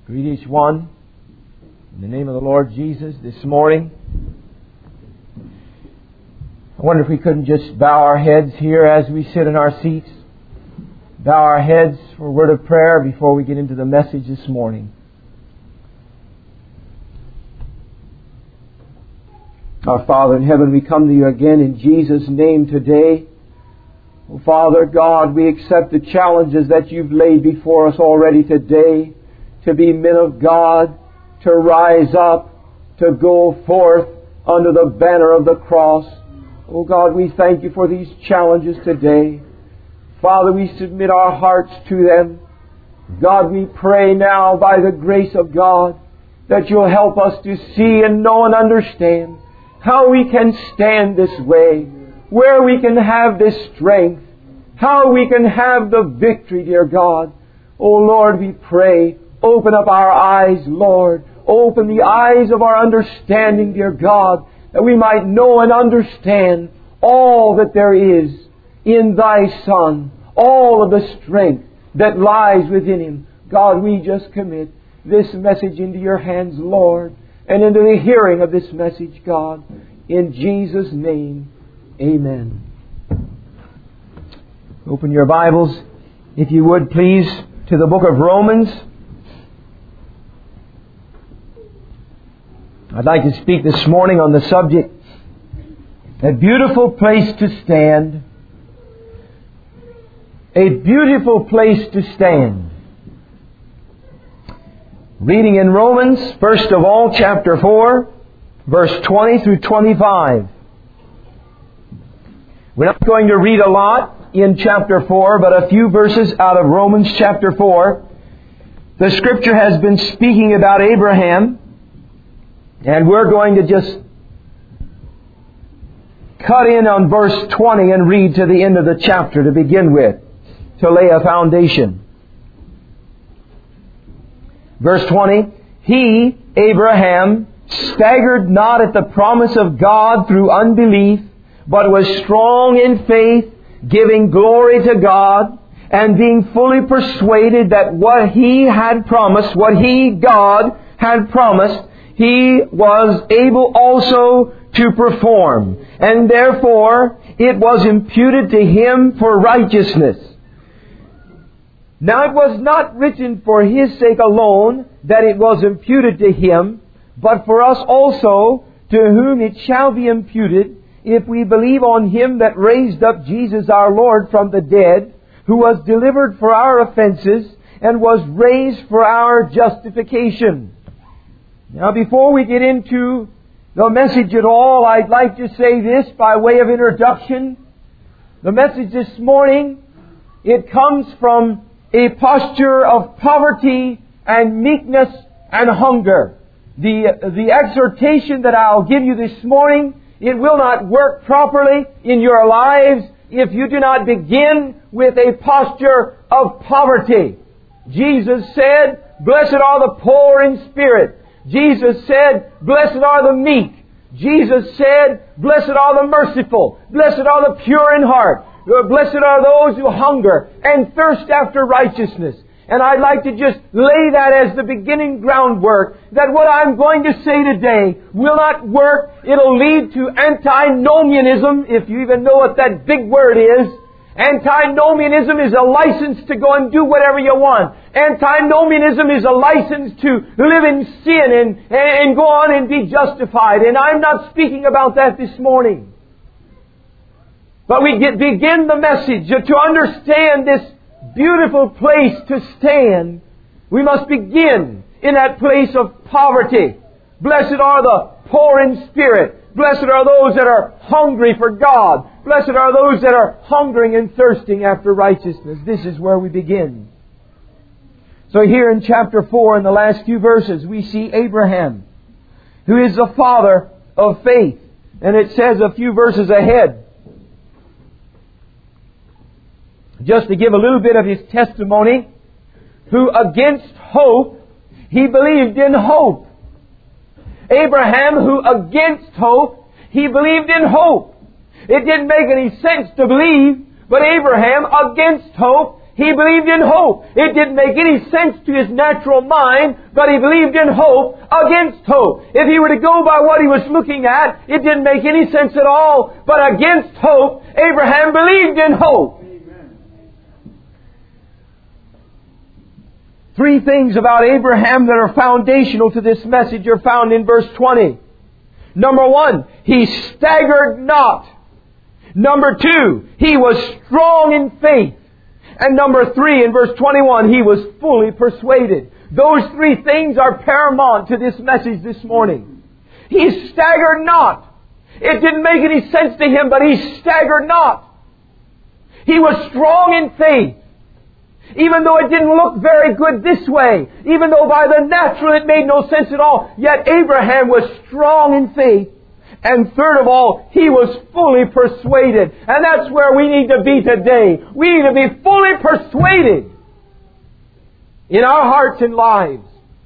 Greet each one in the name of the Lord Jesus this morning. I wonder if we couldn't just bow our heads here as we sit in our seats. Bow our heads for a word of prayer before we get into the message this morning. Our Father in heaven, we come to you again in Jesus' name today. Oh, Father God, we accept the challenges that you've laid before us already today, to be men of God, to rise up, to go forth under the banner of the cross. Oh God, we thank you for these challenges today. Father, we submit our hearts to them. God, we pray now by the grace of God that you'll help us to see and know and understand how we can stand this way, where we can have this strength, how we can have the victory, dear God. Oh Lord, we pray, open up our eyes, Lord. Open the eyes of our understanding, dear God, that we might know and understand all that there is in Thy Son, all of the strength that lies within Him. God, we just commit this message into your hands, Lord, and into the hearing of this message, God. In Jesus' name, amen. Open your Bibles, if you would please, to the book of Romans. I'd like to speak this morning on the subject, a beautiful place to stand. A beautiful place to stand. Reading in Romans, first of all, chapter 4, verse 20 through 25. We're not going to read a lot in chapter 4, but a few verses out of Romans chapter 4. The Scripture has been speaking about Abraham, and we're going to just cut in on verse 20 and read to the end of the chapter to begin with, to lay a foundation. Verse 20, He, Abraham, staggered not at the promise of God through unbelief, but was strong in faith, giving glory to God, and being fully persuaded that what He had promised, what He, God, had promised, He was able also to perform. And therefore, it was imputed to Him for righteousness. Now it was not written for His sake alone that it was imputed to Him, but for us also, to whom it shall be imputed, if we believe on Him that raised up Jesus our Lord from the dead, who was delivered for our offenses, and was raised for our justification. Now before we get into the message at all, I'd like to say this by way of introduction. The message this morning, it comes from a posture of poverty and meekness and hunger. The exhortation that I'll give you this morning, it will not work properly in your lives if you do not begin with a posture of poverty. Jesus said, "Blessed are the poor in spirit." Jesus said, "Blessed are the meek." Jesus said, "Blessed are the merciful. Blessed are the pure in heart. Blessed are those who hunger and thirst after righteousness." And I'd like to just lay that as the beginning groundwork, that what I'm going to say today will not work. It'll lead to antinomianism, if you even know what that big word is. Antinomianism is a license to go and do whatever you want. Antinomianism is a license to live in sin and go on and be justified. And I'm not speaking about that this morning. But we begin the message to understand this beautiful place to stand. We must begin in that place of poverty. Blessed are the poor in spirit. Blessed are those that are hungry for God. Blessed are those that are hungering and thirsting after righteousness. This is where we begin. So here in chapter 4, in the last few verses, we see Abraham, who is the father of faith. And it says a few verses ahead, just to give a little bit of his testimony, who against hope, he believed in hope. Abraham, who against hope, he believed in hope. It didn't make any sense to believe, but Abraham, against hope, He believed in hope. It didn't make any sense to his natural mind, but he believed in hope against hope. If he were to go by what he was looking at, it didn't make any sense at all. But against hope, Abraham believed in hope. Amen. Three things about Abraham that are foundational to this message are found in verse 20. Number one, he staggered not. Number two, he was strong in faith. And number three, in verse 21, he was fully persuaded. Those three things are paramount to this message this morning. He staggered not. It didn't make any sense to him, but he staggered not. He was strong in faith. Even though it didn't look very good this way, even though by the natural it made no sense at all, yet Abraham was strong in faith. And third of all, he was fully persuaded. And that's where we need to be today. We need to be fully persuaded in our hearts and lives.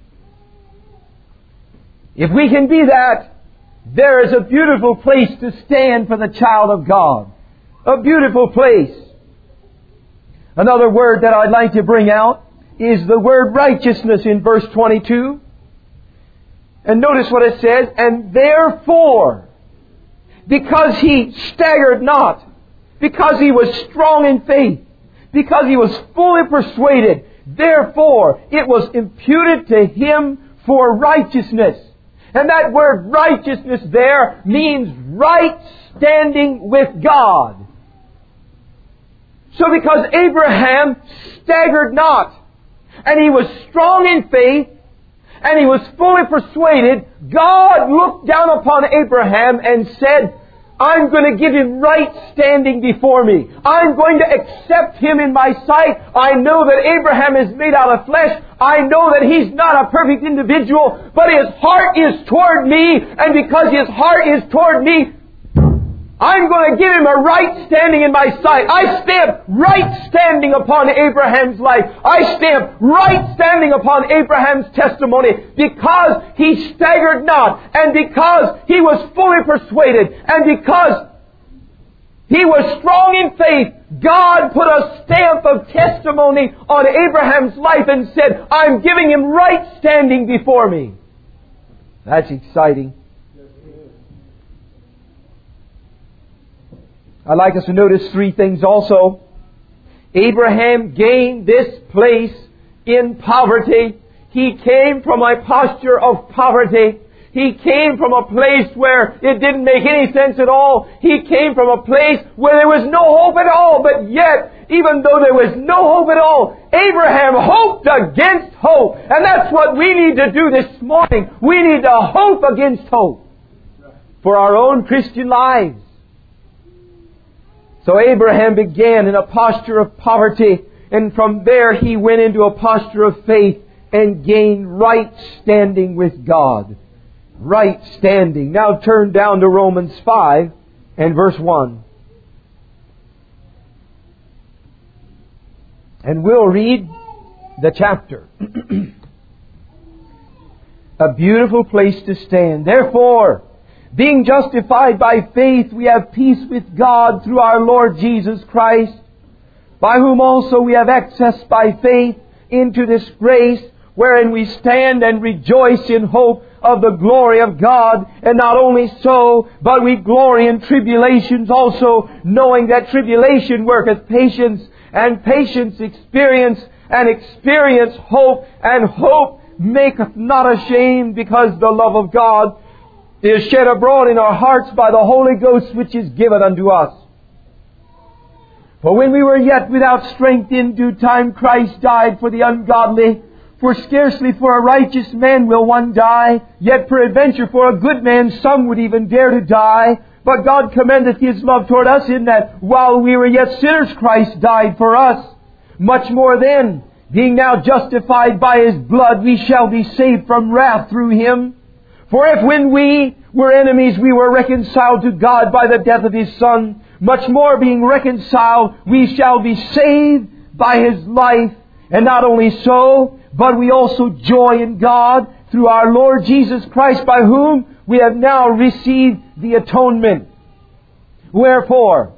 If we can be that, there is a beautiful place to stand for the child of God. A beautiful place. Another word that I'd like to bring out is the word righteousness in verse 22. And notice what it says, and therefore, because he staggered not, because he was strong in faith, because he was fully persuaded, therefore it was imputed to him for righteousness. And that word righteousness there means right standing with God. So because Abraham staggered not, and he was strong in faith, and he was fully persuaded, God looked down upon Abraham and said, I'm going to give him right standing before me. I'm going to accept him in my sight. I know that Abraham is made out of flesh. I know that he's not a perfect individual, but his heart is toward me, and because his heart is toward me, I'm going to give him a right standing in my sight. I stamp right standing upon Abraham's life. I stamp right standing upon Abraham's testimony because he staggered not, and because he was fully persuaded, and because he was strong in faith. God put a stamp of testimony on Abraham's life and said, I'm giving him right standing before me. That's exciting. I'd like us to notice three things also. Abraham gained this place in poverty. He came from a posture of poverty. He came from a place where it didn't make any sense at all. He came from a place where there was no hope at all. But yet, even though there was no hope at all, Abraham hoped against hope. And that's what we need to do this morning. We need to hope against hope for our own Christian lives. So Abraham began in a posture of poverty, and from there he went into a posture of faith and gained right standing with God. Right standing. Now turn down to Romans 5 and verse 1. And we'll read the chapter. A beautiful place to stand. Therefore, being justified by faith, we have peace with God through our Lord Jesus Christ, by whom also we have access by faith into this grace, wherein we stand and rejoice in hope of the glory of God. And not only so, but we glory in tribulations also, knowing that tribulation worketh patience, and patience experience, and experience hope, and hope maketh not ashamed, because the love of God is shed abroad in our hearts by the Holy Ghost, which is given unto us. For when we were yet without strength, in due time Christ died for the ungodly. For scarcely for a righteous man will one die, yet peradventure for a good man some would even dare to die. But God commendeth His love toward us, in that while we were yet sinners Christ died for us. Much more then, being now justified by His blood, we shall be saved from wrath through Him. For if when we were enemies we were reconciled to God by the death of His Son, much more being reconciled we shall be saved by His life. And not only so, but we also joy in God through our Lord Jesus Christ, by whom we have now received the atonement. Wherefore,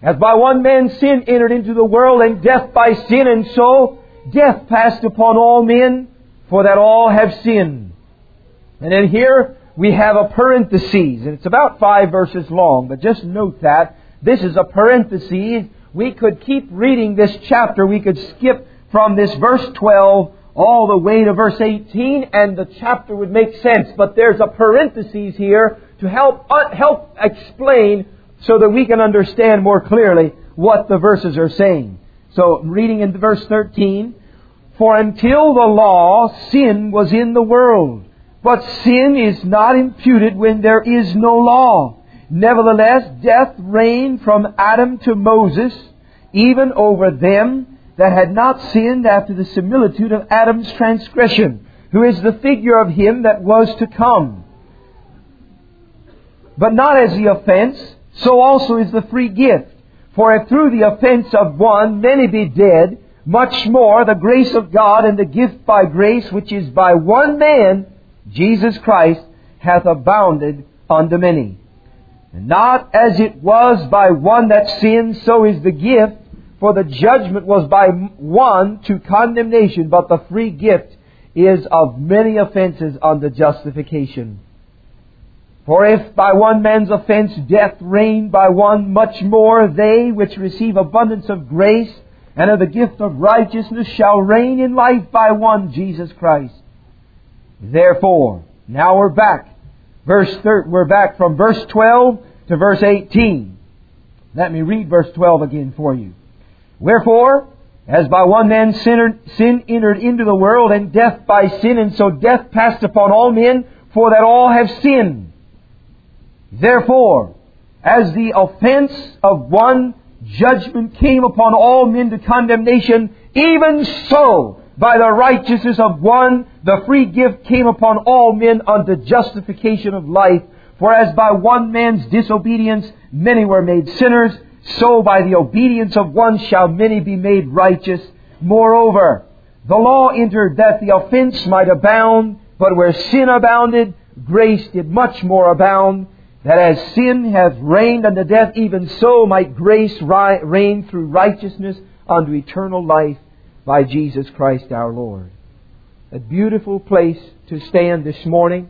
As by one man sin entered into the world, and death by sin, and so death passed upon all men, for that all have sinned. And then here we have a parenthesis, and it's about 5 verses long, but just note that this is a parenthesis. We could keep reading this chapter. We could skip from this verse 12 all the way to verse 18, and the chapter would make sense. But there's a parenthesis here to help explain so that we can understand more clearly what the verses are saying. So, reading in verse 13, "For until the law, sin was in the world. But sin is not imputed when there is no law. Nevertheless, death reigned from Adam to Moses, even over them that had not sinned after the similitude of Adam's transgression, who is the figure of him that was to come. But not as the offense, so also is the free gift. For if through the offense of one many be dead, much more the grace of God and the gift by grace, which is by one man, Jesus Christ, hath abounded unto many. And not as it was by one that sinned, so is the gift. For the judgment was by one to condemnation, but the free gift is of many offenses unto justification. For if by one man's offense death reigned by one, much more they which receive abundance of grace and of the gift of righteousness shall reign in life by one, Jesus Christ. Therefore," now we're back. We're back from verse 12 to verse 18. Let me read verse 12 again for you. "Wherefore, as by one man sin entered into the world, and death by sin, and so death passed upon all men, for that all have sinned. Therefore, as the offense of one judgment came upon all men to condemnation, even so by the righteousness of one the free gift came upon all men unto justification of life. For as by one man's disobedience many were made sinners, so by the obedience of one shall many be made righteous. Moreover, the law entered that the offense might abound, but where sin abounded, grace did much more abound, that as sin hath reigned unto death, even so might grace reign through righteousness unto eternal life by Jesus Christ our Lord." A beautiful place to stand this morning.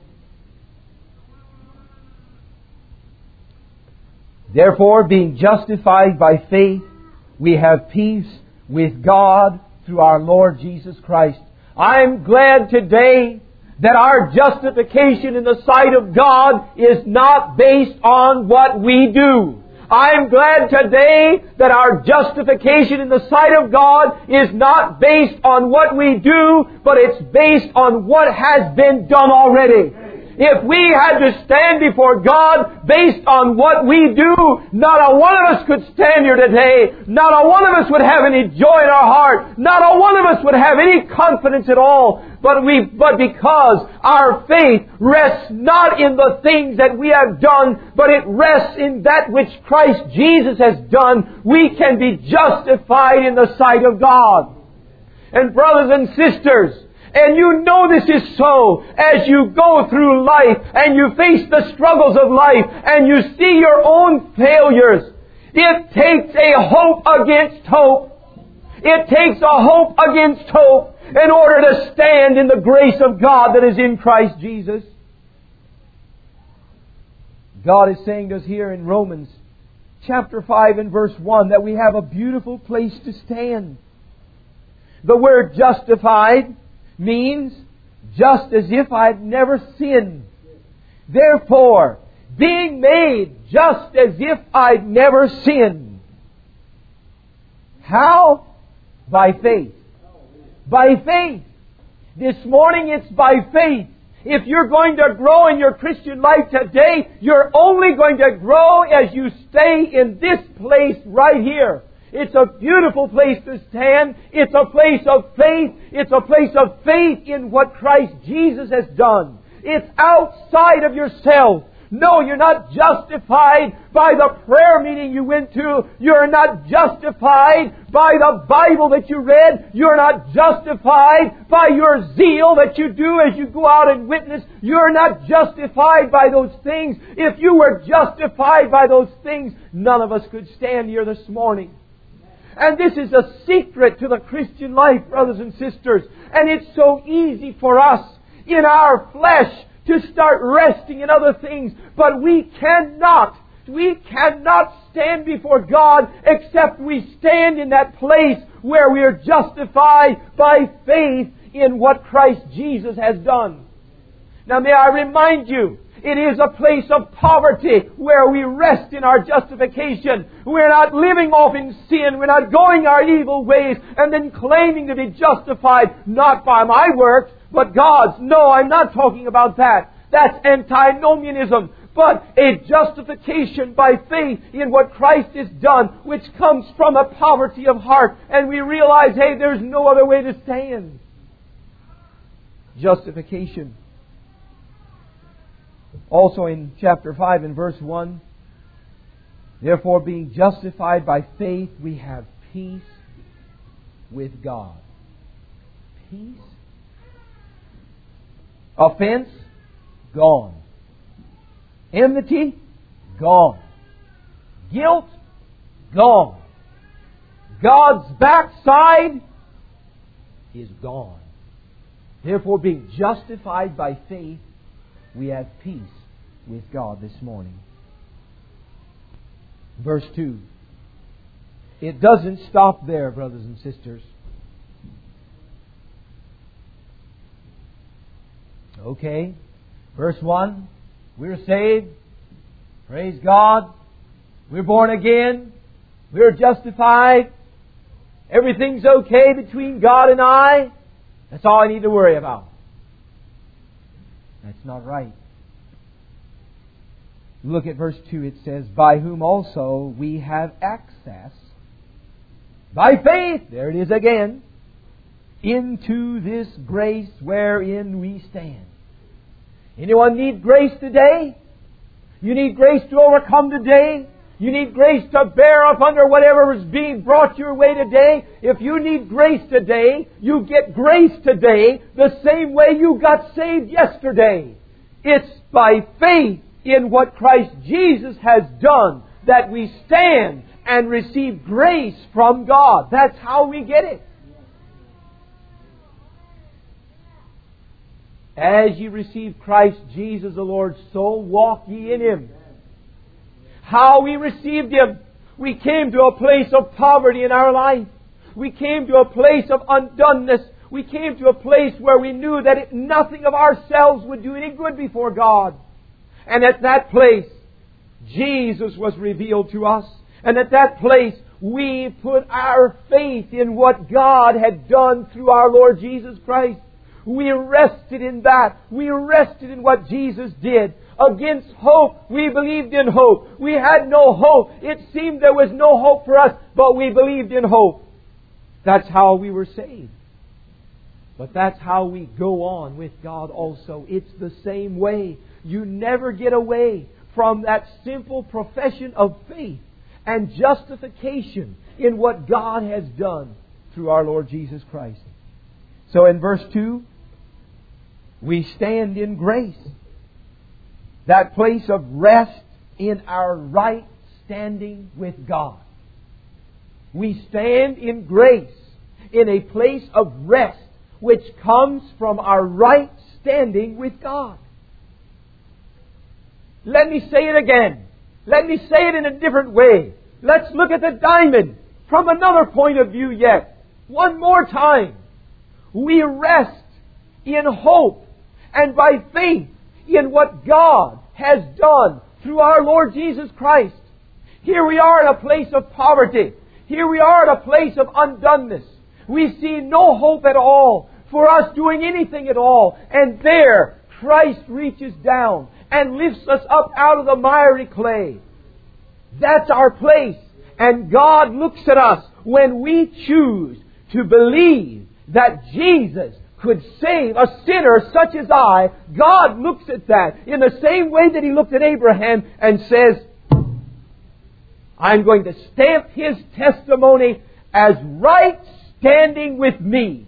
"Therefore, being justified by faith, we have peace with God through our Lord Jesus Christ." I'm glad today that our justification in the sight of God is not based on what we do. I'm glad today that our justification in the sight of God is not based on what we do, but it's based on what has been done already. If we had to stand before God based on what we do, not a one of us could stand here today. Not a one of us would have any joy in our heart. Not a one of us would have any confidence at all. But because our faith rests not in the things that we have done, but it rests in that which Christ Jesus has done, we can be justified in the sight of God. And brothers and sisters, and you know this is so as you go through life and you face the struggles of life and you see your own failures. It takes a hope against hope. It takes a hope against hope in order to stand in the grace of God that is in Christ Jesus. God is saying to us here in Romans chapter 5 and verse 1 that we have a beautiful place to stand. The word justified means just as if I'd never sinned. Therefore, being made just as if I'd never sinned. How? By faith. By faith. This morning it's by faith. If you're going to grow in your Christian life today, you're only going to grow as you stay in this place right here. It's a beautiful place to stand. It's a place of faith. It's a place of faith in what Christ Jesus has done. It's outside of yourself. No, you're not justified by the prayer meeting you went to. You're not justified by the Bible that you read. You're not justified by your zeal that you do as you go out and witness. You're not justified by those things. If you were justified by those things, none of us could stand here this morning. And this is a secret to the Christian life, brothers and sisters. And it's so easy for us in our flesh to start resting in other things. But we cannot stand before God except we stand in that place where we are justified by faith in what Christ Jesus has done. Now may I remind you, it is a place of poverty where we rest in our justification. We're not living off in sin. We're not going our evil ways and then claiming to be justified not by my works, but God's. No, I'm not talking about that. That's antinomianism. But a justification by faith in what Christ has done, which comes from a poverty of heart. And we realize, hey, there's no other way to stand. Justification. Also in chapter 5 and verse 1, therefore being justified by faith, we have peace with God. Peace. Offense, gone. Enmity, gone. Guilt, gone. God's backside is gone. Therefore, being justified by faith, we have peace with God this morning. Verse 2. It doesn't stop there, brothers and sisters. Okay. Verse 1. We're saved. Praise God. We're born again. We're justified. Everything's okay between God and I. That's all I need to worry about. That's not right. Look at verse 2. It says, by whom also we have access, by faith, there it is again, into this grace wherein we stand. Anyone need grace today? You need grace to overcome today? You need grace to bear up under whatever is being brought your way today? If you need grace today, you get grace today the same way you got saved yesterday. It's by faith in what Christ Jesus has done that we stand and receive grace from God. That's how we get it. As ye receive Christ Jesus the Lord, so walk ye in Him. How we received Him. We came to a place of poverty in our life. We came to a place of undoneness. We came to a place where we knew that nothing of ourselves would do any good before God. And at that place, Jesus was revealed to us. And at that place, we put our faith in what God had done through our Lord Jesus Christ. We rested in that. We rested in what Jesus did. Against hope, we believed in hope. We had no hope. It seemed there was no hope for us, but we believed in hope. That's how we were saved. But that's how we go on with God also. It's the same way. You never get away from that simple profession of faith and justification in what God has done through our Lord Jesus Christ. So in verse 2, we stand in grace. That place of rest in our right standing with God. We stand in grace in a place of rest which comes from our right standing with God. Let me say it again. Let me say it in a different way. Let's look at the diamond from another point of view yet. One more time. We rest in hope and by faith in what God has done through our Lord Jesus Christ. Here we are in a place of poverty. Here we are in a place of undoneness. We see no hope at all for us doing anything at all. And there, Christ reaches down and lifts us up out of the miry clay. That's our place. And God looks at us when we choose to believe that Jesus could save a sinner such as I, God looks at that in the same way that He looked at Abraham and says, I'm going to stamp his testimony as right standing with me.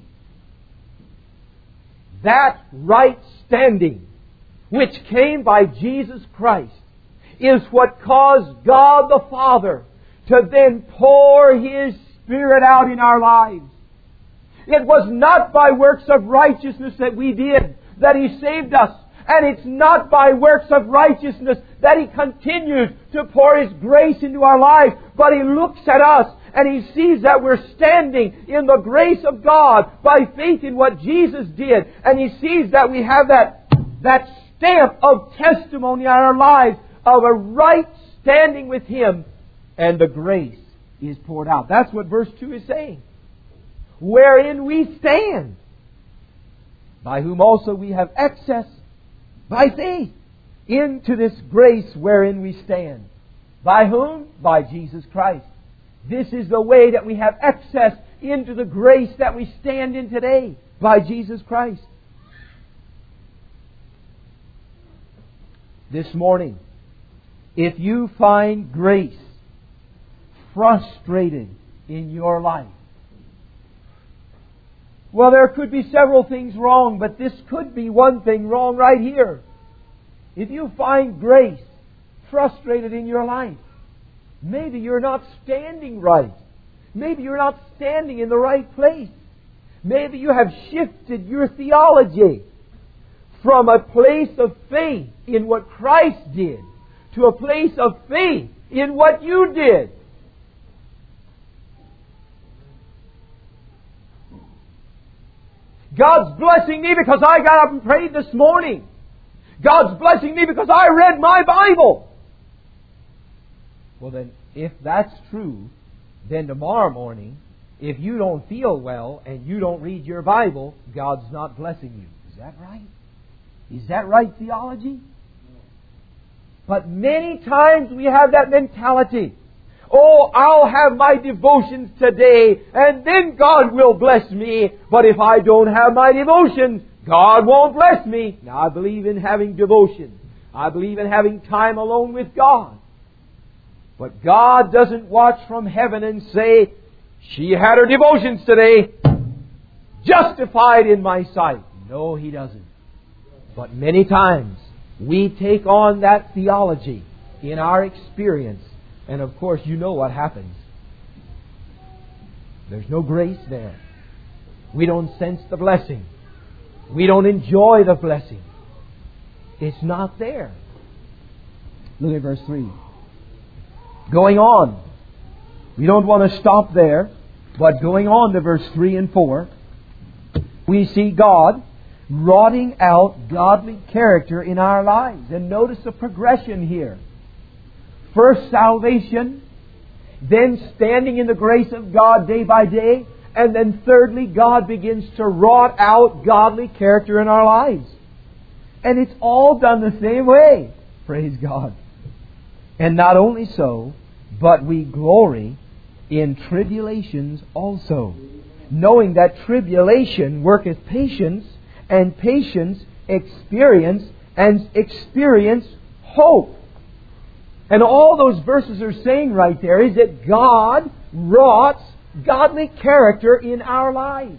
That right standing, which came by Jesus Christ, is what caused God the Father to then pour His Spirit out in our lives. It was not by works of righteousness that we did that He saved us. And it's not by works of righteousness that He continues to pour His grace into our life. But He looks at us and He sees that we're standing in the grace of God by faith in what Jesus did. And He sees that we have that stamp of testimony in our lives of a right standing with Him. And the grace is poured out. That's what verse 2 is saying. Wherein we stand, by whom also we have access by faith into this grace wherein we stand. By whom? By Jesus Christ. This is the way that we have access into the grace that we stand in today. By Jesus Christ. This morning, if you find grace frustrated in your life, well, there could be several things wrong, but this could be one thing wrong right here. If you find grace frustrated in your life, maybe you're not standing right. Maybe you're not standing in the right place. Maybe you have shifted your theology from a place of faith in what Christ did to a place of faith in what you did. God's blessing me because I got up and prayed this morning. God's blessing me because I read my Bible. Well then, if that's true, then tomorrow morning, if you don't feel well and you don't read your Bible, God's not blessing you. Is that right? Is that right theology? But many times we have that mentality. Oh, I'll have my devotions today, and then God will bless me. But if I don't have my devotions, God won't bless me. Now, I believe in having devotion. I believe in having time alone with God. But God doesn't watch from heaven and say, she had her devotions today, justified in my sight. No, He doesn't. But many times we take on that theology in our experience. And of course, you know what happens. There's no grace there. We don't sense the blessing. We don't enjoy the blessing. It's not there. Look at verse 3. Going on. We don't want to stop there, but going on to verse 3 and 4, we see God rotting out godly character in our lives. And notice the progression here. First salvation, then standing in the grace of God day by day, and then thirdly, God begins to rot out godly character in our lives. And it's all done the same way. Praise God. And not only so, but we glory in tribulations also, knowing that tribulation worketh patience, and patience experience, and experience hope. And all those verses are saying right there is that God rots godly character in our lives.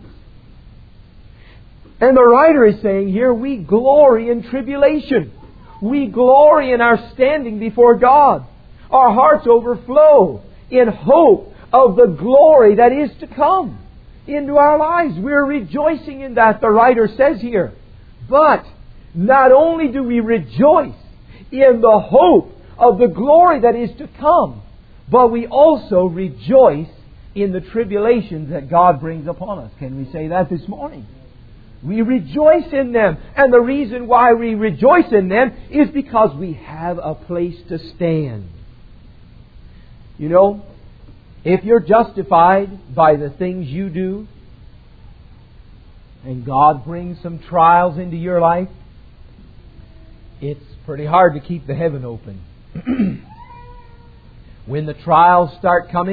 And the writer is saying here, we glory in tribulation. We glory in our standing before God. Our hearts overflow in hope of the glory that is to come into our lives. We're rejoicing in that, the writer says here. But not only do we rejoice in the hope of the glory that is to come, but we also rejoice in the tribulations that God brings upon us. Can we say that this morning? We rejoice in them. And the reason why we rejoice in them is because we have a place to stand. You know, if you're justified by the things you do, and God brings some trials into your life, it's pretty hard to keep the heaven open. When the trials start coming,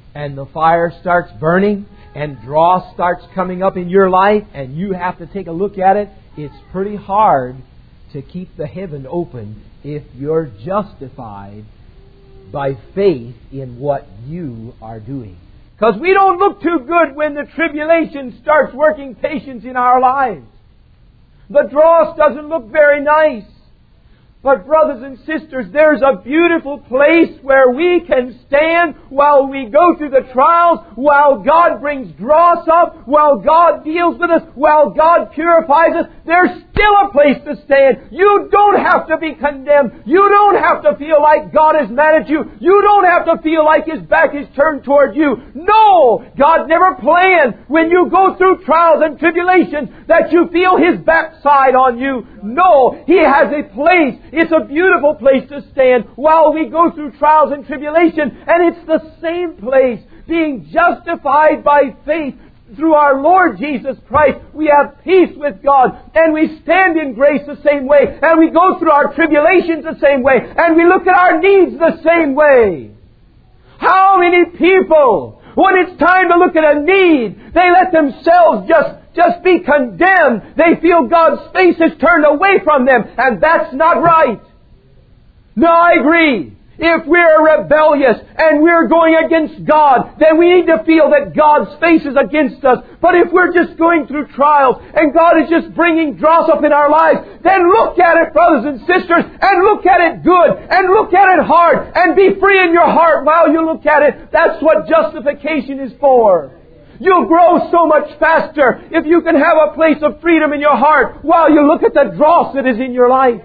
and the fire starts burning and dross starts coming up in your life and you have to take a look at it, it's pretty hard to keep the heaven open if you're justified by faith in what you are doing. Because we don't look too good when the tribulation starts working patience in our lives. The dross doesn't look very nice. But brothers and sisters, there's a beautiful place where we can stand while we go through the trials, while God brings dross up, while God deals with us, while God purifies us. There's still a place to stand. You don't have to be condemned. You don't have to feel like God is mad at you. You don't have to feel like His back is turned toward you. No! God never planned when you go through trials and tribulations that you feel His backside on you. No! He has a place. It's a beautiful place to stand while we go through trials and tribulation. And it's the same place, being justified by faith through our Lord Jesus Christ. We have peace with God, and we stand in grace the same way, and we go through our tribulations the same way, and we look at our needs the same way. How many people, when it's time to look at a need, they let themselves just be condemned. They feel God's face is turned away from them, and that's not right. No, I agree. If we're rebellious and we're going against God, then we need to feel that God's face is against us. But if we're just going through trials and God is just bringing dross up in our lives, then look at it, brothers and sisters, and look at it good, and look at it hard, and be free in your heart while you look at it. That's what justification is for. You'll grow so much faster if you can have a place of freedom in your heart while you look at the dross that is in your life.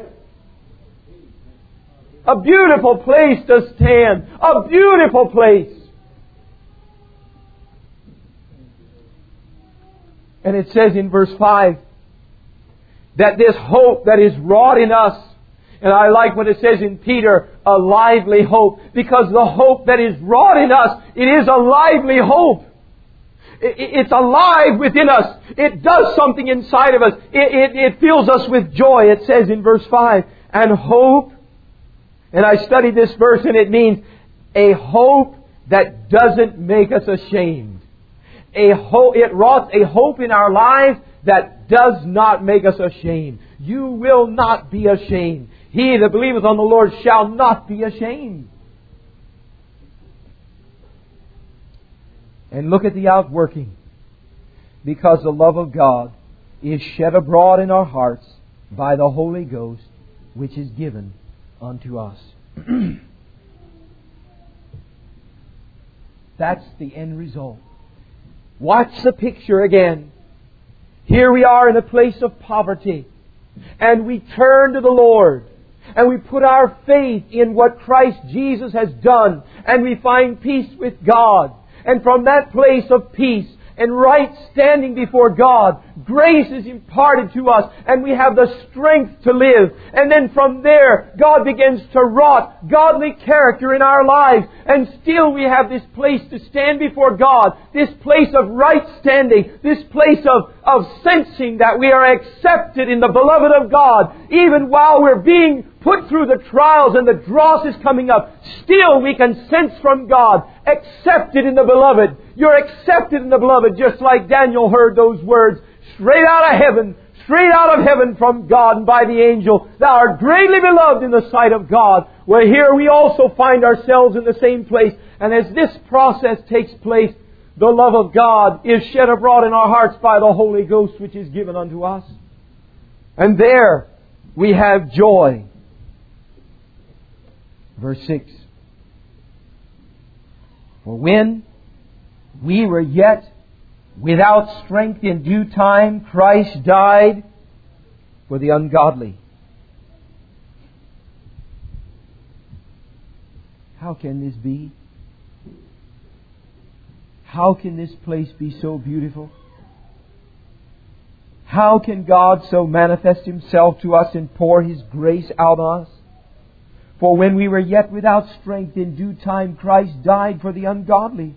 A beautiful place to stand. A beautiful place. And it says in verse 5 that this hope that is wrought in us, and I like what it says in Peter, a lively hope, because the hope that is wrought in us, it is a lively hope. It's alive within us. It does something inside of us. It fills us with joy. It says in verse 5, and hope. And I studied this verse and it means a hope that doesn't make us ashamed. It wrought a hope in our lives that does not make us ashamed. You will not be ashamed. He that believeth on the Lord shall not be ashamed. And look at the outworking. Because the love of God is shed abroad in our hearts by the Holy Ghost, which is given unto us. That's the end result. Watch the picture again. Here we are in a place of poverty, and we turn to the Lord, and we put our faith in what Christ Jesus has done, and we find peace with God. And from that place of peace and right standing before God, grace is imparted to us and we have the strength to live. And then from there, God begins to wrought godly character in our lives. And still we have this place to stand before God, this place of right standing, this place of sensing that we are accepted in the beloved of God. Even while we're being put through the trials and the dross is coming up, still we can sense from God, accepted in the beloved. You're accepted in the beloved, just like Daniel heard those words straight out of heaven from God and by the angel. Thou art greatly beloved in the sight of God. Well, here we also find ourselves in the same place. And as this process takes place, the love of God is shed abroad in our hearts by the Holy Ghost, which is given unto us. And there we have joy. Verse 6. For when we were yet without strength, in due time Christ died for the ungodly. How can this be? How can this place be so beautiful? How can God so manifest Himself to us and pour His grace out on us? For when we were yet without strength, in due time Christ died for the ungodly.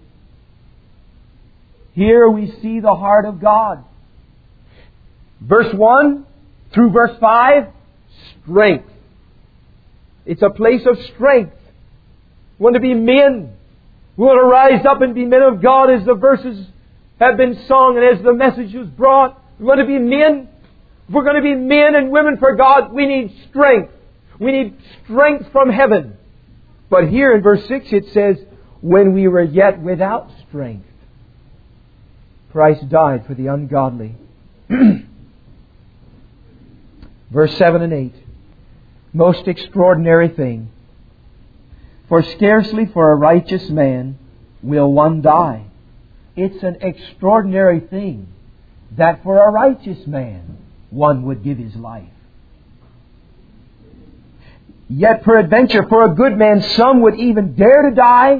Here we see the heart of God. Verse 1 through verse 5, strength. It's a place of strength. We want to be men. We'll rise up and be men of God as the verses have been sung and as the message was brought. We're going to be men. If we're going to be men and women for God, we need strength. We need strength from heaven. But here in verse 6 it says, when we were yet without strength, Christ died for the ungodly. Verse 7 and 8. Most extraordinary thing. For scarcely for a righteous man will one die. It's an extraordinary thing that for a righteous man one would give his life. Yet peradventure for a good man some would even dare to die.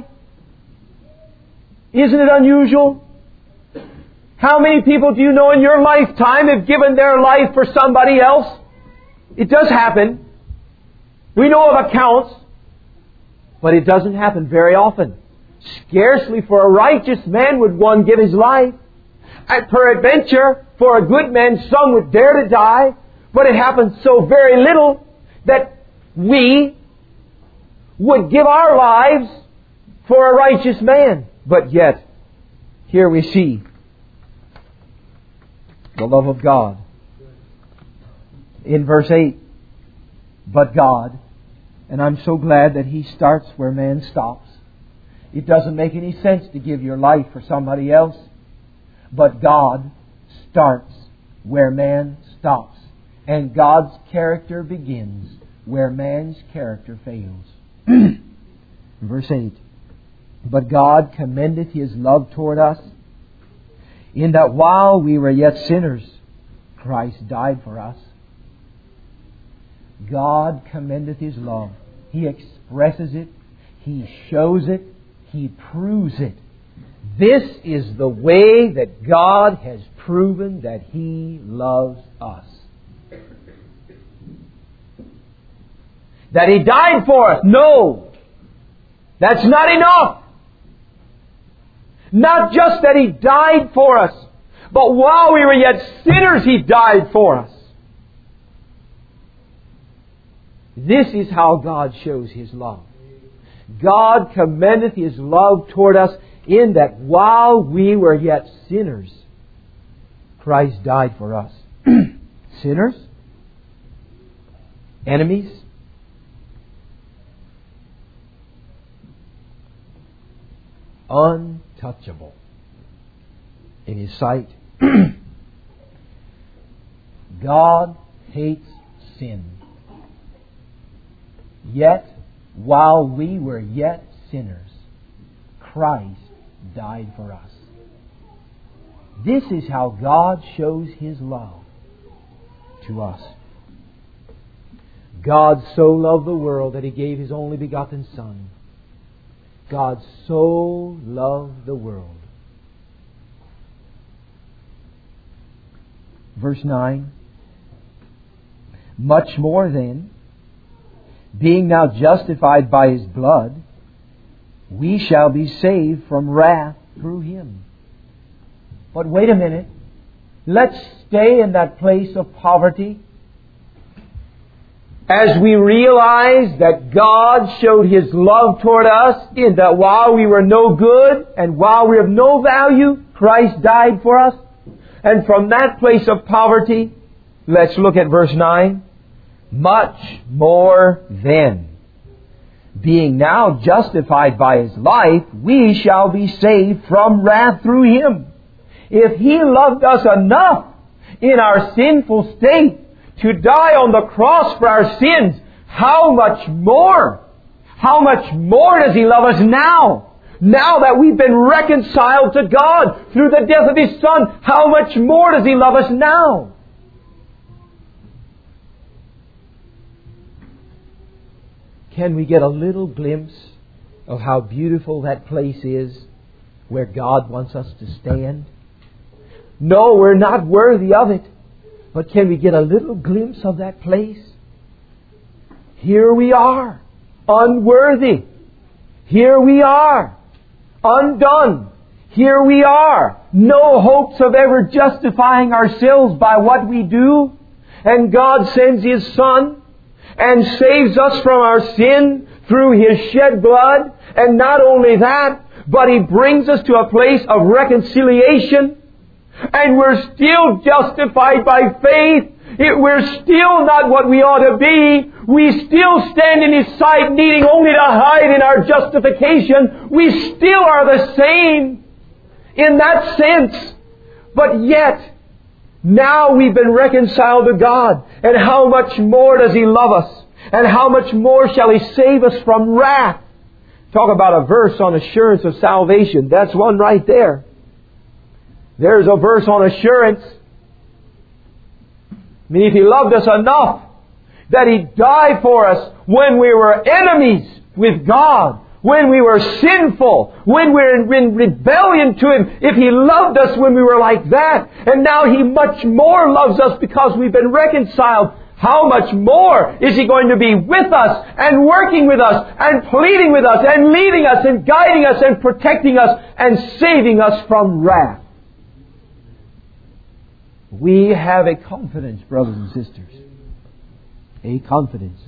Isn't it unusual? How many people do you know in your lifetime have given their life for somebody else? It does happen. We know of accounts, but it doesn't happen very often. Scarcely for a righteous man would one give his life. And peradventure, for a good man, some would dare to die, but it happens so very little that we would give our lives for a righteous man. But yet, here we see the love of God. In verse 8, but God, and I'm so glad that He starts where man stops. It doesn't make any sense to give your life for somebody else. But God starts where man stops. And God's character begins where man's character fails. Verse 8. But God commendeth His love toward us, in that while we were yet sinners, Christ died for us. God commendeth His love. He expresses it. He shows it. He proves it. This is the way that God has proven that He loves us. That He died for us. No. That's not enough. Not just that He died for us, but while we were yet sinners, He died for us. This is how God shows His love. God commendeth His love toward us in that while we were yet sinners, Christ died for us. Sinners? Enemies? Untouchable in His sight. God hates sin. Yet, while we were yet sinners, Christ died for us. This is how God shows His love to us. God so loved the world that He gave His only begotten Son. God so loved the world. Verse 9. Much more then, being now justified by His blood, we shall be saved from wrath through Him. But wait a minute. Let's stay in that place of poverty. As we realize that God showed His love toward us in that while we were no good and while we were of no value, Christ died for us. And from that place of poverty, let's look at verse 9. Much more then, being now justified by His life, we shall be saved from wrath through Him. If He loved us enough in our sinful state to die on the cross for our sins, how much more does He love us now? Now that we've been reconciled to God through the death of His Son, how much more does He love us now? Can we get a little glimpse of how beautiful that place is where God wants us to stand? No, we're not worthy of it. But can we get a little glimpse of that place? Here we are, unworthy. Here we are, undone. Here we are, no hopes of ever justifying ourselves by what we do. And God sends His Son and saves us from our sin through His shed blood. And not only that, but He brings us to a place of reconciliation, and we're still justified by faith. We're still not what we ought to be. We still stand in His sight needing only to hide in our justification. We still are the same in that sense. But yet, now we've been reconciled to God. And how much more does He love us? And how much more shall He save us from wrath? Talk about a verse on assurance of salvation. That's one right there. There's a verse on assurance. I mean, if He loved us enough that He died for us when we were enemies with God, when we were sinful, when we were in rebellion to Him, if He loved us when we were like that, and now He much more loves us because we've been reconciled, how much more is He going to be with us and working with us and pleading with us and leading us and guiding us and protecting us and saving us from wrath? We have a confidence, brothers and sisters. A confidence.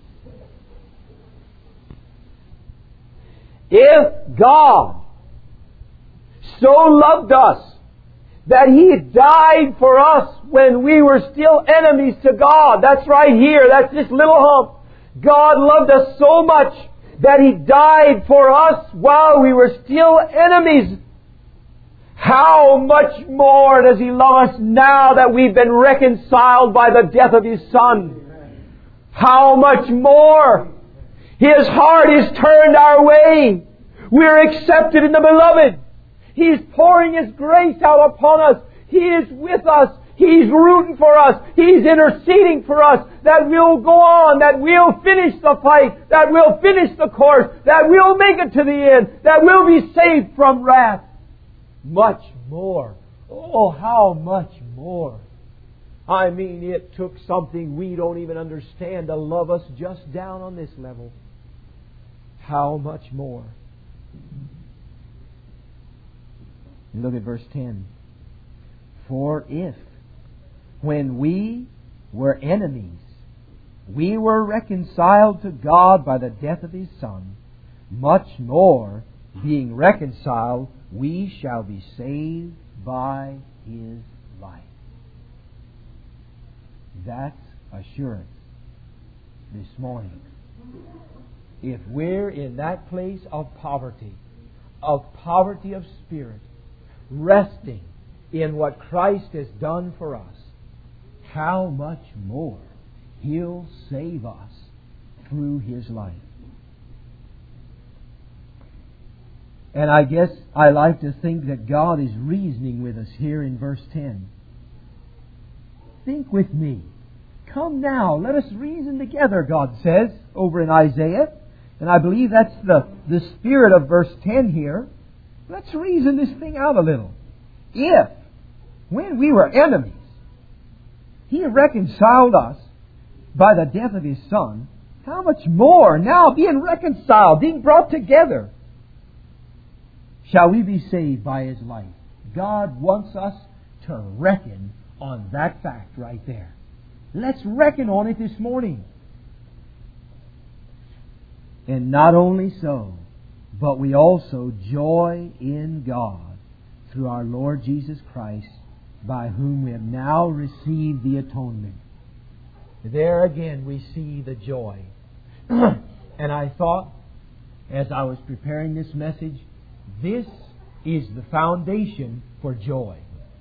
If God so loved us that He died for us when we were still enemies to God. That's right here. That's this little hump. God loved us so much that He died for us while we were still enemies. How much more does He love us now that we've been reconciled by the death of His Son? How much more? His heart is turned our way. We're accepted in the Beloved. He's pouring His grace out upon us. He is with us. He's rooting for us. He's interceding for us that we'll go on, that we'll finish the fight, that we'll finish the course, that we'll make it to the end, that we'll be saved from wrath. Much more. Oh, how much more. I mean, it took something we don't even understand to love us just down on this level. How much more. Look at verse 10. For if, when we were enemies, we were reconciled to God by the death of His Son, much more, being reconciled, we shall be saved by His life. That's assurance this morning. If we're in that place of poverty of spirit, resting in what Christ has done for us, how much more He'll save us through His life. And I guess I like to think that God is reasoning with us here in verse 10. Think with me. Come now, let us reason together, God says over in Isaiah. And I believe that's the spirit of verse 10 here. Let's reason this thing out a little. If, when we were enemies, He reconciled us by the death of His Son, how much more now, being reconciled, being brought together, shall we be saved by His life? God wants us to reckon on that fact right there. Let's reckon on it this morning. And not only so, but we also joy in God through our Lord Jesus Christ, by whom we have now received the atonement. There again we see the joy. And I thought, as I was preparing this message, this is the foundation for joy.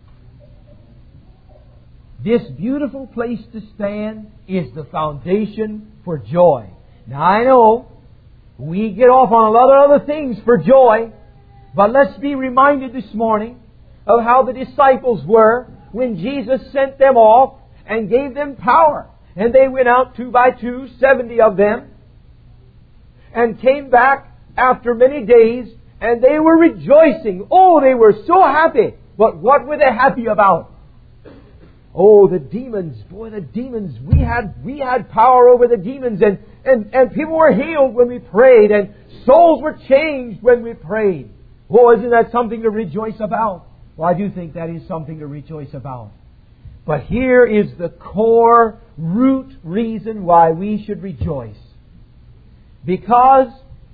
This beautiful place to stand is the foundation for joy. Now I know we get off on a lot of other things for joy, but let's be reminded this morning of how the disciples were when Jesus sent them off and gave them power. And they went out 2 by 2, 70 of them, and came back after many days, and they were rejoicing. Oh, they were so happy. But what were they happy about? Oh, the demons. Boy, the demons. We had power over the demons, and people were healed when we prayed, and souls were changed when we prayed. Oh, isn't that something to rejoice about? Well, I do think that is something to rejoice about. But here is the core root reason why we should rejoice. Because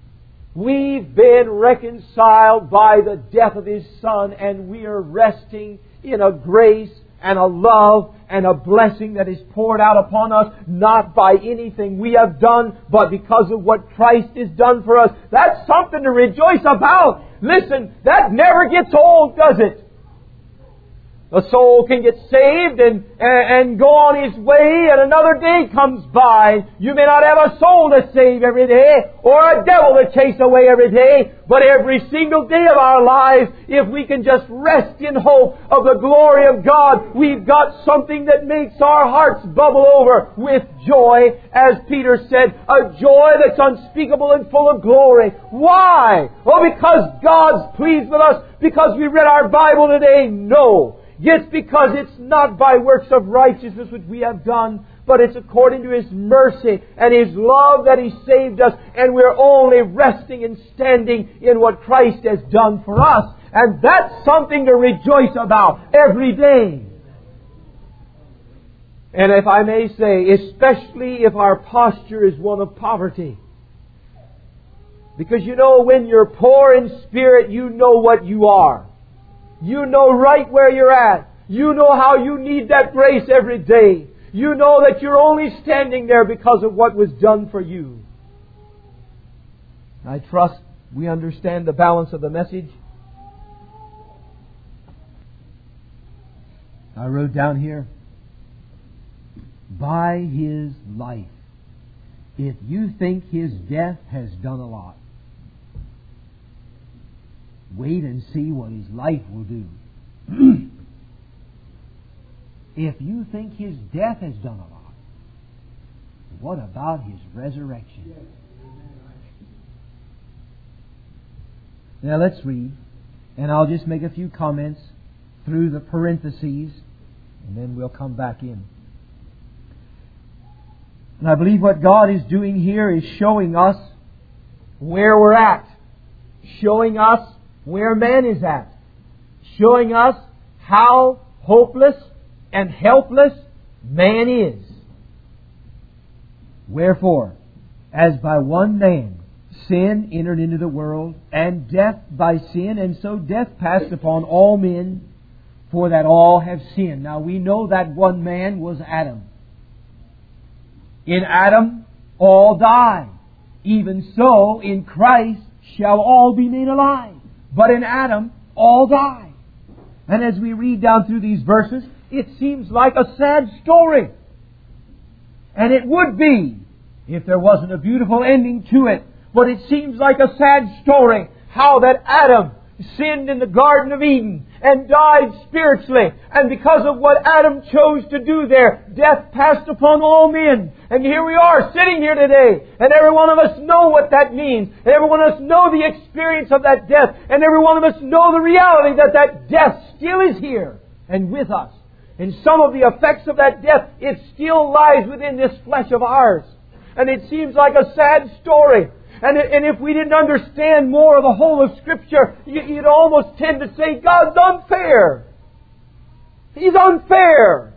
We've been reconciled by the death of His Son, and we are resting in a grace and a love and a blessing that is poured out upon us, not by anything we have done, but because of what Christ has done for us. That's something to rejoice about. Listen, that never gets old, does it? The soul can get saved and go on his way, and another day comes by. You may not have a soul to save every day, or a devil to chase away every day, but every single day of our lives, if we can just rest in hope of the glory of God, we've got something that makes our hearts bubble over with joy, as Peter said, a joy that's unspeakable and full of glory. Why? Well, because God's pleased with us, because we read our Bible today? No. Yes, because it's not by works of righteousness which we have done, but it's according to His mercy and His love that He saved us, and we're only resting and standing in what Christ has done for us. And that's something to rejoice about every day. And if I may say, especially if our posture is one of poverty. Because you know, when you're poor in spirit, you know what you are. You know right where you're at. You know how you need that grace every day. You know that you're only standing there because of what was done for you. I trust we understand the balance of the message. I wrote down here, by His life. If you think His death has done a lot, wait and see what His life will do. If you think His death has done a lot, what about His resurrection? Now let's read, and I'll just make a few comments through the parentheses, and then we'll come back in. And I believe what God is doing here is showing us where we're at, showing us where man is at, showing us how hopeless and helpless man is. Wherefore, as by one man sin entered into the world, and death by sin, and so death passed upon all men, for that all have sinned. Now we know that one man was Adam. In Adam all die. Even so in Christ shall all be made alive. But in Adam, all die. And as we read down through these verses, it seems like a sad story. And it would be, if there wasn't a beautiful ending to it. But it seems like a sad story, how that Adam sinned in the Garden of Eden and died spiritually. And because of what Adam chose to do there, death passed upon all men. And here we are sitting here today. And every one of us know what that means. And every one of us know the experience of that death. And every one of us know the reality that that death still is here and with us. And some of the effects of that death, it still lies within this flesh of ours. And it seems like a sad story. And if we didn't understand more of the whole of Scripture, you'd almost tend to say, God's unfair. He's unfair.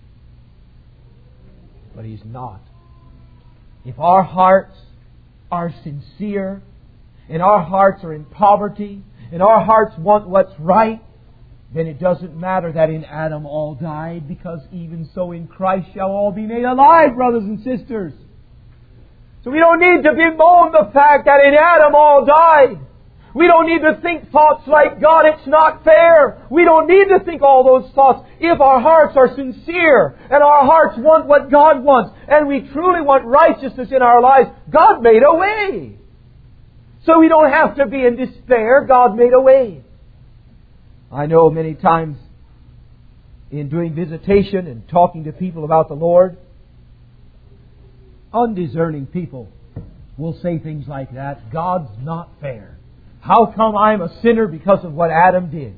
But He's not. If our hearts are sincere, and our hearts are in poverty, and our hearts want what's right, then it doesn't matter that in Adam all died, because even so in Christ shall all be made alive, brothers and sisters. So we don't need to bemoan the fact that in Adam all died. We don't need to think thoughts like, God, it's not fair. We don't need to think all those thoughts. If our hearts are sincere and our hearts want what God wants, and we truly want righteousness in our lives, God made a way. So we don't have to be in despair. God made a way. I know many times in doing visitation and talking to people about the Lord, undiscerning people will say things like that. God's not fair. How come I'm a sinner because of what Adam did?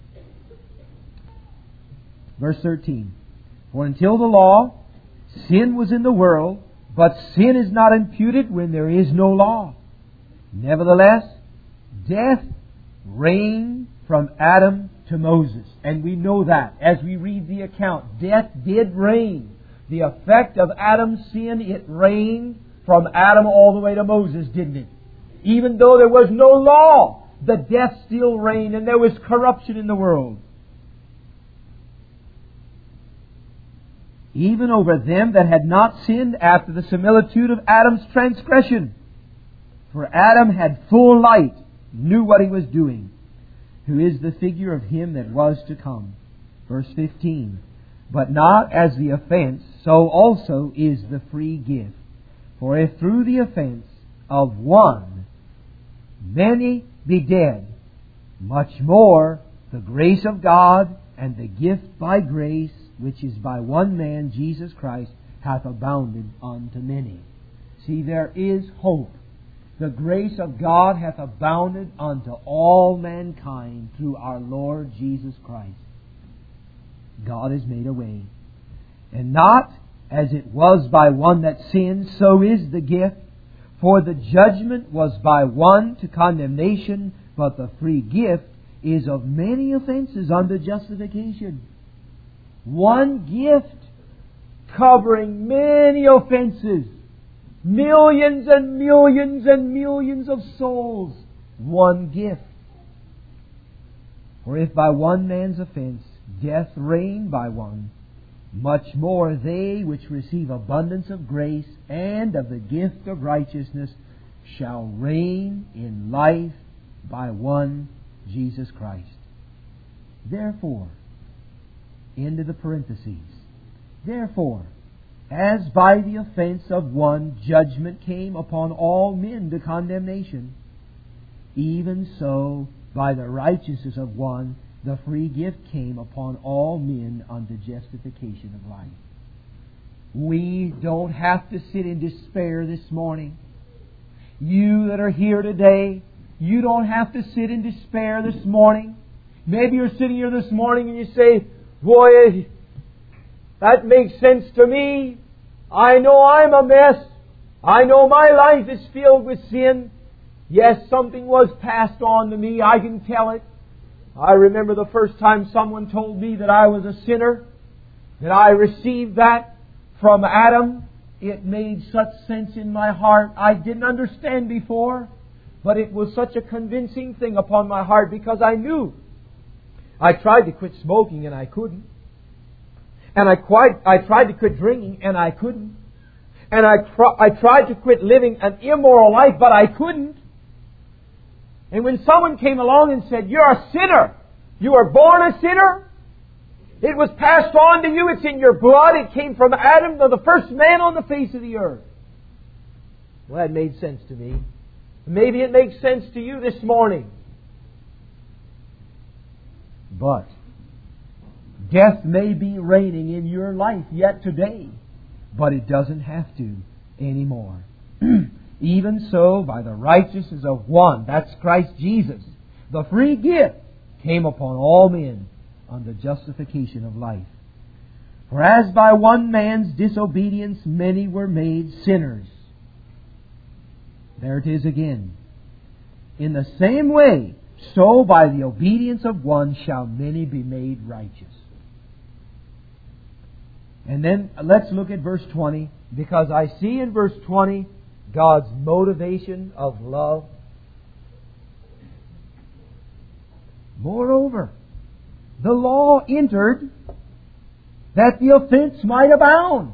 Verse 13. For until the law, sin was in the world, but sin is not imputed when there is no law. Nevertheless, death reigned from Adam to Moses. And we know that as we read the account. Death did reign. The effect of Adam's sin, it reigned from Adam all the way to Moses, didn't it? Even though there was no law, the death still reigned and there was corruption in the world. Even over them that had not sinned after the similitude of Adam's transgression. For Adam had full light, knew what he was doing, who is the figure of him that was to come. Verse 15. But not as the offense, so also is the free gift. For if through the offense of one many be dead, much more the grace of God and the gift by grace, which is by one man, Jesus Christ, hath abounded unto many. See, there is hope. The grace of God hath abounded unto all mankind through our Lord Jesus Christ. God has made a way. And not as it was by one that sinned, so is the gift. For the judgment was by one to condemnation, but the free gift is of many offenses unto justification. One gift covering many offenses. Millions and millions and millions of souls. One gift. For if by one man's offense death reigned by one, much more they which receive abundance of grace and of the gift of righteousness shall reign in life by one Jesus Christ. Therefore, into the parentheses, therefore, as by the offense of one judgment came upon all men to condemnation, even so by the righteousness of one the free gift came upon all men unto justification of life. We don't have to sit in despair this morning. You that are here today, you don't have to sit in despair this morning. Maybe you're sitting here this morning and you say, boy, that makes sense to me. I know I'm a mess. I know my life is filled with sin. Yes, something was passed on to me. I can tell it. I remember the first time someone told me that I was a sinner, that I received that from Adam. It made such sense in my heart. I didn't understand before, but it was such a convincing thing upon my heart because I knew. I tried to quit smoking and I couldn't. And I tried to quit drinking and I couldn't. And I tried to quit living an immoral life, but I couldn't. And when someone came along and said, you're a sinner, you were born a sinner, it was passed on to you, it's in your blood, it came from Adam, the first man on the face of the earth. Well, that made sense to me. Maybe it makes sense to you this morning. But death may be reigning in your life yet today, but it doesn't have to anymore. Even so, by the righteousness of one, that's Christ Jesus, the free gift came upon all men unto justification of life. For as by one man's disobedience many were made sinners. There it is again. In the same way, so by the obedience of one shall many be made righteous. And then let's look at verse 20, because I see in verse 20 God's motivation of love. Moreover, the law entered that the offense might abound.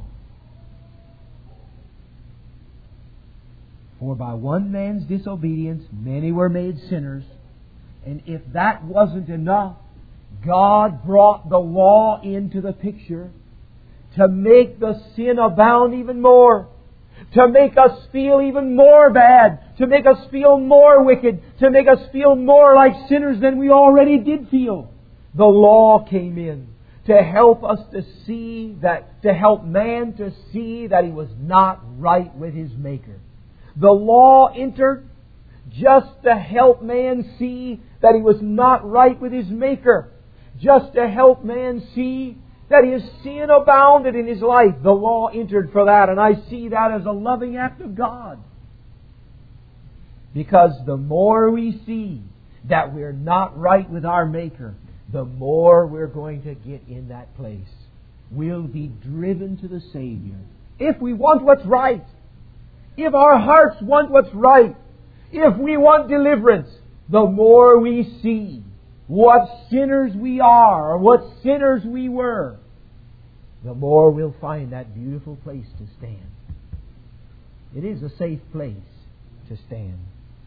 For by one man's disobedience many were made sinners. And if that wasn't enough, God brought the law into the picture to make the sin abound even more. To make us feel even more bad. To make us feel more wicked. To make us feel more like sinners than we already did feel. The law came in to help us to see that, to help man to see that he was not right with his Maker. The law entered just to help man see that he was not right with his Maker. Just to help man see that his sin abounded in his life. The law entered for that, and I see that as a loving act of God. Because the more we see that we're not right with our Maker, the more we're going to get in that place. We'll be driven to the Savior. If we want what's right, if our hearts want what's right, If we want deliverance, the more we see what sinners we are, or what sinners we were, the more we'll find that beautiful place to stand. It is a safe place to stand.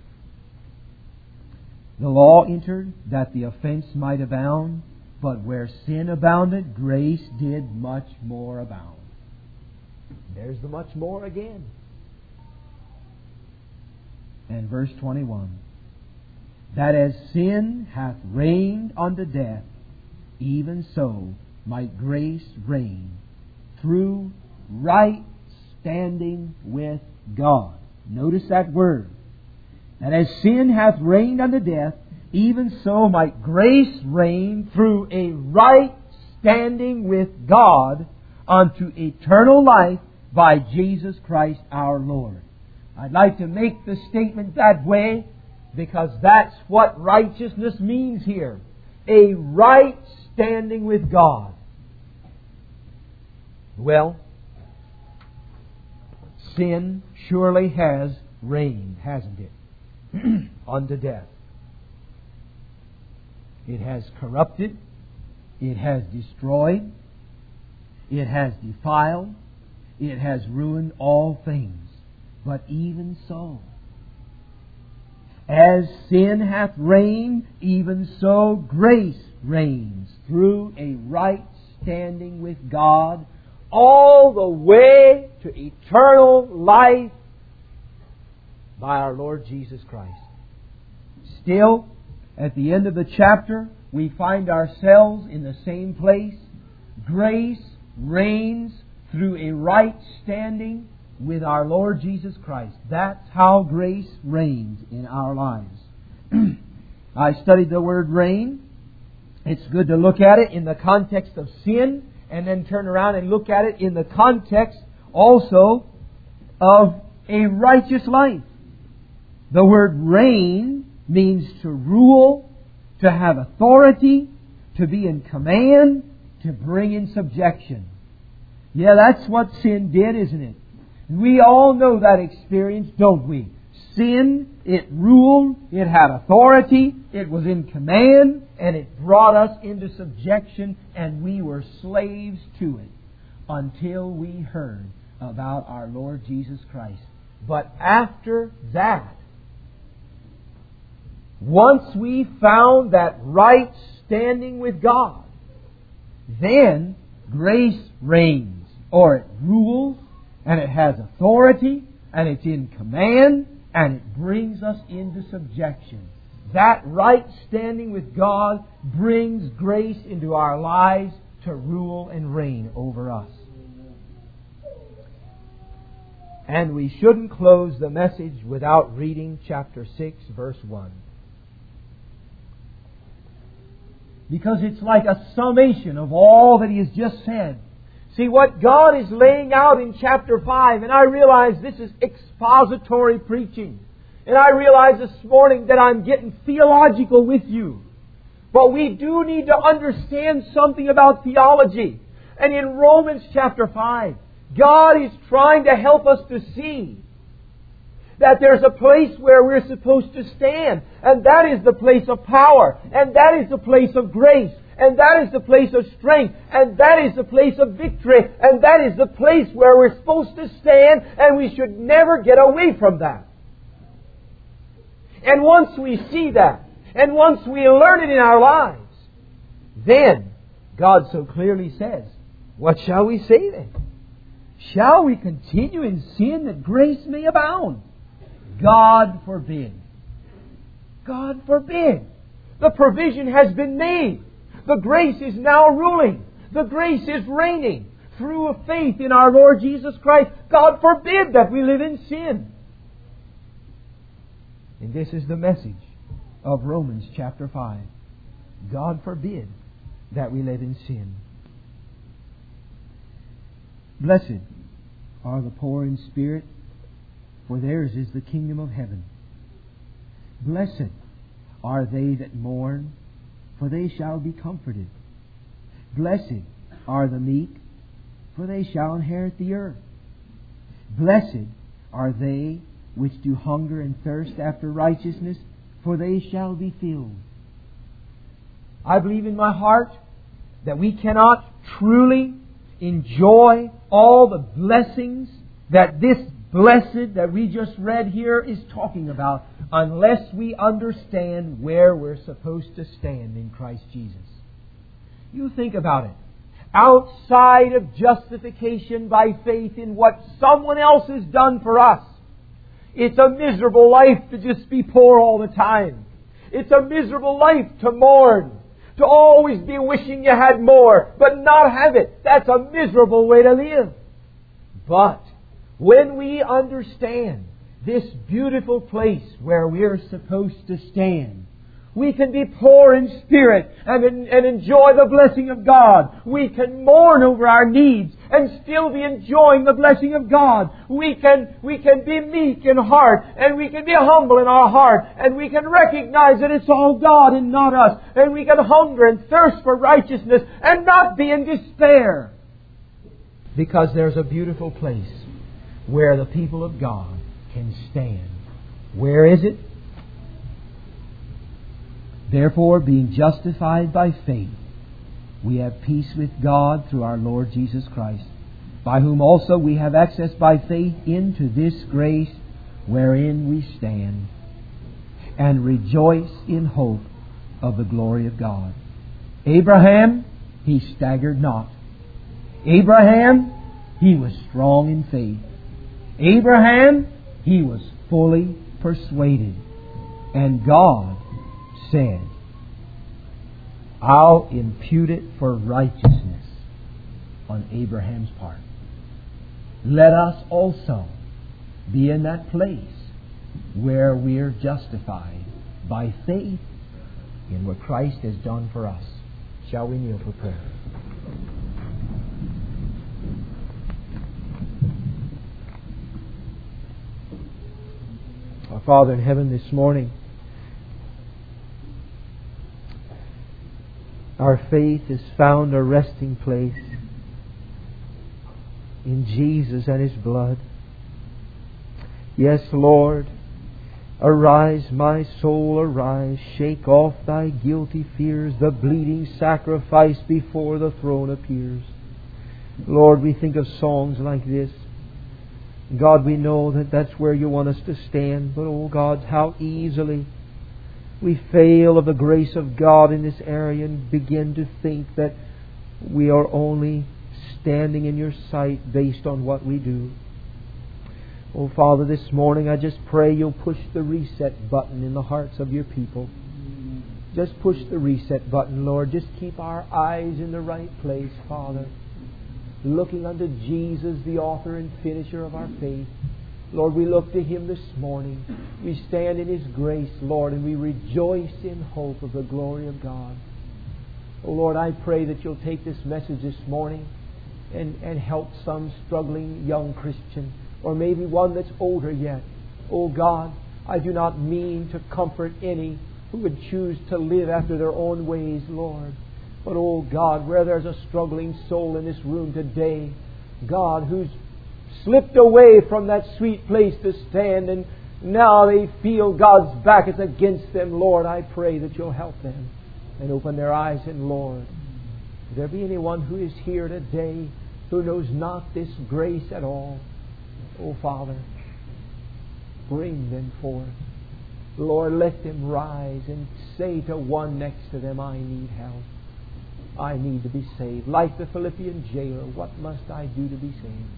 The law entered that the offense might abound, but where sin abounded, grace did much more abound. There's the much more again. And verse 21. That as sin hath reigned unto death, even so might grace reign through right standing with God. Notice that word. That as sin hath reigned unto death, even so might grace reign through a right standing with God unto eternal life by Jesus Christ our Lord. I'd like to make the statement that way because that's what righteousness means here. A right standing with God. Well, sin surely has reigned, hasn't it? Unto death. It has corrupted. It has destroyed. It has defiled. It has ruined all things. But even so, as sin hath reigned, even so grace reigns through a right standing with God all the way to eternal life by our Lord Jesus Christ. Still, at the end of the chapter, we find ourselves in the same place. Grace reigns through a right standing with our Lord Jesus Christ. That's how grace reigns in our lives. I studied the word reign. It's good to look at it in the context of sin and then turn around and look at it in the context also of a righteous life. The word reign means to rule, to have authority, to be in command, to bring in subjection. Yeah, that's what sin did, isn't it? We all know that experience, don't we? Sin, it ruled, it had authority, it was in command, and it brought us into subjection, and we were slaves to it until we heard about our Lord Jesus Christ. But after that, once we found that right standing with God, then grace reigns, or it rules, and it has authority, and it's in command, and it brings us into subjection. That right standing with God brings grace into our lives to rule and reign over us. And we shouldn't close the message without reading chapter 6, verse 1. Because it's like a summation of all that He has just said. See, what God is laying out in chapter 5, and I realize this is expository preaching. And I realize this morning that I'm getting theological with you. But we do need to understand something about theology. And in Romans chapter 5, God is trying to help us to see that there's a place where we're supposed to stand. And that is the place of power. And that is the place of grace. And that is the place of strength. And that is the place of victory. And that is the place where we're supposed to stand. And we should never get away from that. And once we see that, and once we learn it in our lives, then God so clearly says, what shall we say then? Shall we continue in sin that grace may abound? God forbid. God forbid. The provision has been made. The grace is now ruling. The grace is reigning through a faith in our Lord Jesus Christ. God forbid that we live in sin. And this is the message of Romans chapter 5. God forbid that we live in sin. Blessed are the poor in spirit, for theirs is the kingdom of heaven. Blessed are they that mourn, for they shall be comforted. Blessed are the meek, for they shall inherit the earth. Blessed are they which do hunger and thirst after righteousness, for they shall be filled. I believe in my heart that we cannot truly enjoy all the blessings that this blessed that we just read here is talking about unless we understand where we're supposed to stand in Christ Jesus. You think about it. Outside of justification by faith in what someone else has done for us, it's a miserable life to just be poor all the time. It's a miserable life to mourn, to always be wishing you had more, but not have it. That's a miserable way to live. But when we understand this beautiful place where we're supposed to stand, we can be poor in spirit and enjoy the blessing of God. We can mourn over our needs and still be enjoying the blessing of God. We can be meek in heart, and we can be humble in our heart, and we can recognize that it's all God and not us. And we can hunger and thirst for righteousness and not be in despair. Because there's a beautiful place where the people of God can stand. Where is it? Therefore, being justified by faith, we have peace with God through our Lord Jesus Christ, by whom also we have access by faith into this grace wherein we stand, and rejoice in hope of the glory of God. Abraham, he staggered not. Abraham, he was strong in faith. Abraham, he was fully persuaded. And God said, I'll impute it for righteousness on Abraham's part. Let us also be in that place where we're justified by faith in what Christ has done for us. Shall we kneel for prayer? Our Father in heaven, this morning, our faith has found a resting place in Jesus and His blood. Yes, Lord, arise, my soul, arise. Shake off thy guilty fears. The bleeding sacrifice before the throne appears. Lord, we think of songs like this. God, we know that that's where you want us to stand. But, oh God, how easily we fail of the grace of God in this area and begin to think that we are only standing in your sight based on what we do. Oh, Father, this morning I just pray you'll push the reset button in the hearts of your people. Just push the reset button, Lord. Just keep our eyes in the right place, Father. Looking unto Jesus, the author and finisher of our faith. Lord, we look to Him this morning. We stand in His grace, Lord, and we rejoice in hope of the glory of God. Oh, Lord, I pray that you'll take this message this morning and help some struggling young Christian, or maybe one that's older yet. Oh, God, I do not mean to comfort any who would choose to live after their own ways, Lord. But, oh, God, where there's a struggling soul in this room today, God, who's slipped away from that sweet place to stand, and now they feel God's back is against them. Lord, I pray that you'll help them and open their eyes. And Lord, if there be anyone who is here today who knows not this grace at all, oh Father, bring them forth. Lord, let them rise and say to one next to them, I need help. I need to be saved. Like the Philippian jailer, what must I do to be saved?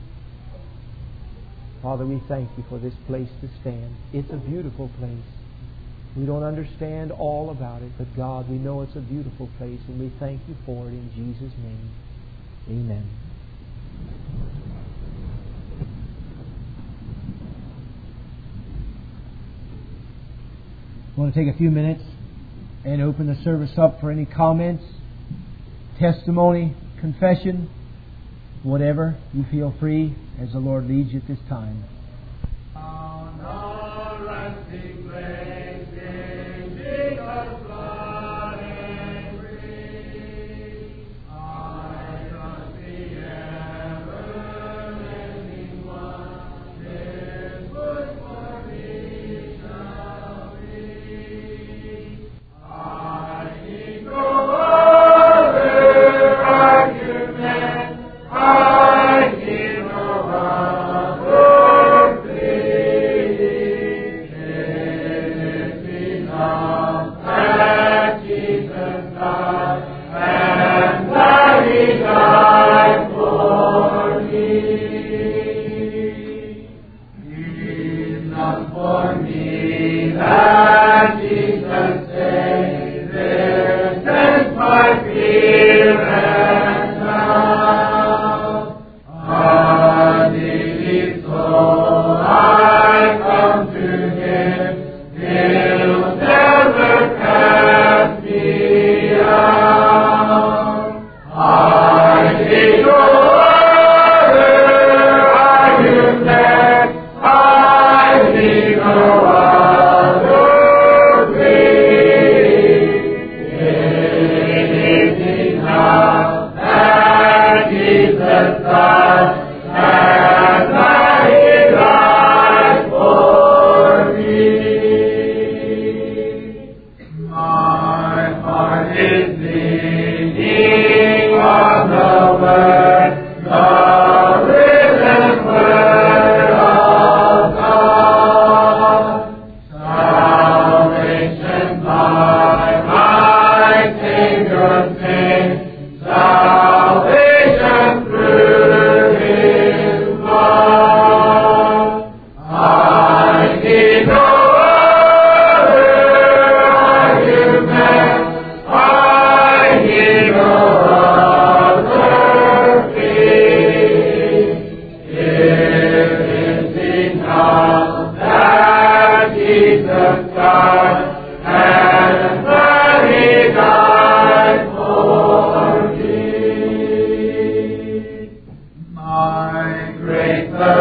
Father, we thank you for this place to stand. It's a beautiful place. We don't understand all about it, but God, we know it's a beautiful place, and we thank you for it in Jesus' name. Amen. I want to take a few minutes and open the service up for any comments, testimony, confession, whatever. You feel free as the Lord leads you at this time.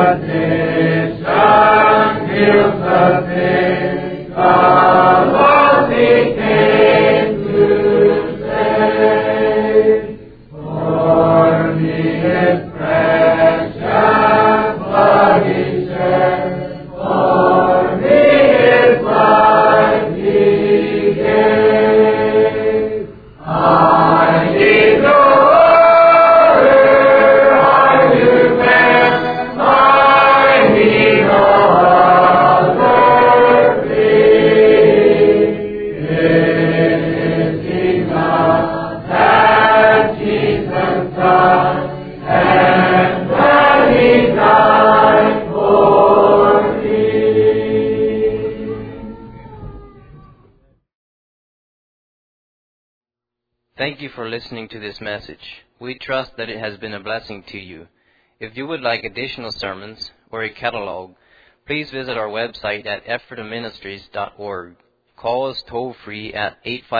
Thank you for listening to this message. We trust that it has been a blessing to you. If you would like additional sermons or a catalog, please visit our website at ephrataministries.org. Call us toll-free at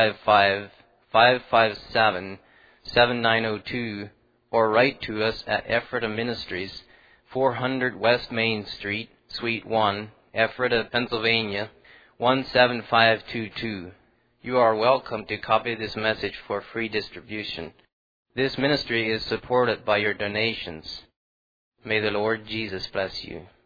855-557-7902 or write to us at Ephrata Ministries, 400 West Main Street, Suite 1, Ephrata, Pennsylvania, 17522. You are welcome to copy this message for free distribution. This ministry is supported by your donations. May the Lord Jesus bless you.